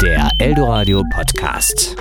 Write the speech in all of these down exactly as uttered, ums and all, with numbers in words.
Der Eldoradio Podcast.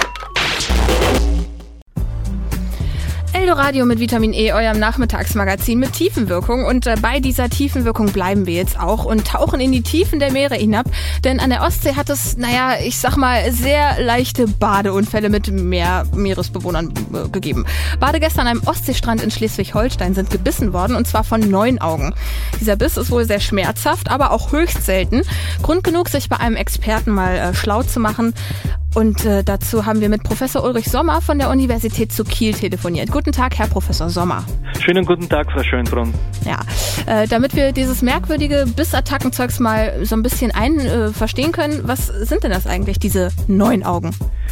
Eldoradio mit Vitamin E, eurem Nachmittagsmagazin mit Tiefenwirkung. Und äh, bei dieser Tiefenwirkung bleiben wir jetzt auch und tauchen in die Tiefen der Meere hinab. Denn an der Ostsee hat es, naja, ich sag mal, sehr leichte Badeunfälle mit mehr Meeresbewohnern äh, gegeben. Badegäste an einem Ostseestrand in Schleswig-Holstein sind gebissen worden, und zwar von Neunaugen. Dieser Biss ist wohl sehr schmerzhaft, aber auch höchst selten. Grund genug, sich bei einem Experten mal äh, schlau zu machen. Und äh, dazu haben wir mit Professor Ulrich Sommer von der Universität zu Kiel telefoniert. Guten Tag, Herr Professor Sommer. Schönen guten Tag, Frau Schönbrunn. Ja, äh, damit wir dieses merkwürdige Bissattackenzeugs mal so ein bisschen ein äh, verstehen können, was sind denn das eigentlich, diese Neunaugen?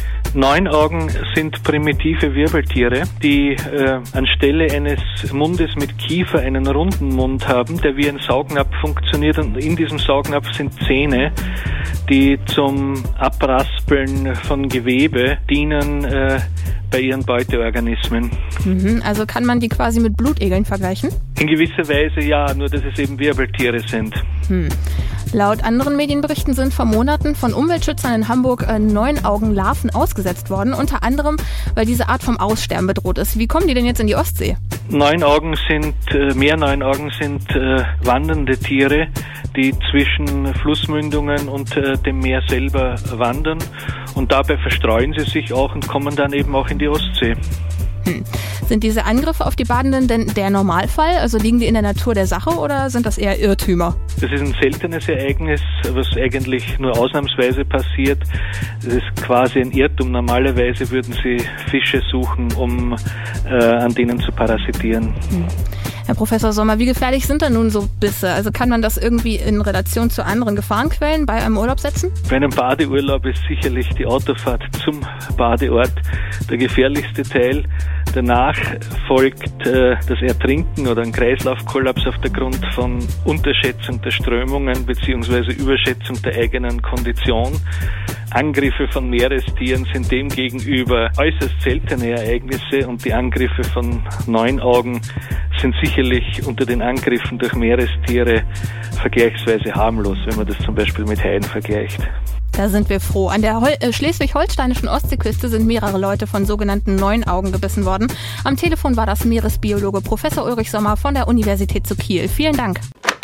Neunaugen sind primitive Wirbeltiere, die äh, anstelle eines Mundes mit Kiefer einen runden Mund haben, der wie ein Saugnapf funktioniert, und in diesem Saugnapf sind Zähne, die zum Abraspeln von Gewebe dienen äh, bei ihren Beuteorganismen. Mhm, also kann man die quasi mit Blutegeln vergleichen? In gewisser Weise ja, nur dass es eben Wirbeltiere sind. Hm. Laut anderen Medienberichten sind vor Monaten von Umweltschützern in Hamburg äh, Neunaugenlarven ausgesetzt worden, unter anderem, weil diese Art vom Aussterben bedroht ist. Wie kommen die denn jetzt in die Ostsee? Neunaugen sind, äh, Meerneunaugen sind äh, wandernde Tiere, die zwischen Flussmündungen und äh, dem Meer selber wandern, und dabei verstreuen sie sich auch und kommen dann eben auch in die Ostsee. Hm. Sind diese Angriffe auf die Badenden denn der Normalfall? Also liegen die in der Natur der Sache oder sind das eher Irrtümer? Das ist ein seltenes Ereignis, was eigentlich nur ausnahmsweise passiert. Das ist quasi ein Irrtum. Normalerweise würden sie Fische suchen, um äh, an denen zu parasitieren. Hm. Herr Professor Sommer, wie gefährlich sind denn nun so Bisse? Also kann man das irgendwie in Relation zu anderen Gefahrenquellen bei einem Urlaub setzen? Bei einem Badeurlaub ist sicherlich die Autofahrt zum Badeort der gefährlichste Teil. Danach folgt äh, das Ertrinken oder ein Kreislaufkollaps aufgrund von Unterschätzung der Strömungen bzw. Überschätzung der eigenen Kondition. Angriffe von Meerestieren sind demgegenüber äußerst seltene Ereignisse, und die Angriffe von Neunaugen sind sicherlich unter den Angriffen durch Meerestiere vergleichsweise harmlos, wenn man das zum Beispiel mit Haien vergleicht. Da sind wir froh. An der Hol- äh, schleswig-holsteinischen Ostseeküste sind mehrere Leute von sogenannten Neunaugen gebissen worden. Am Telefon war das Meeresbiologe Professor Ulrich Sommer von der Universität zu Kiel. Vielen Dank.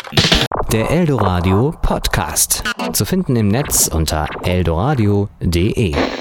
Der Eldoradio Podcast. Zu finden im Netz unter eldoradio punkt de.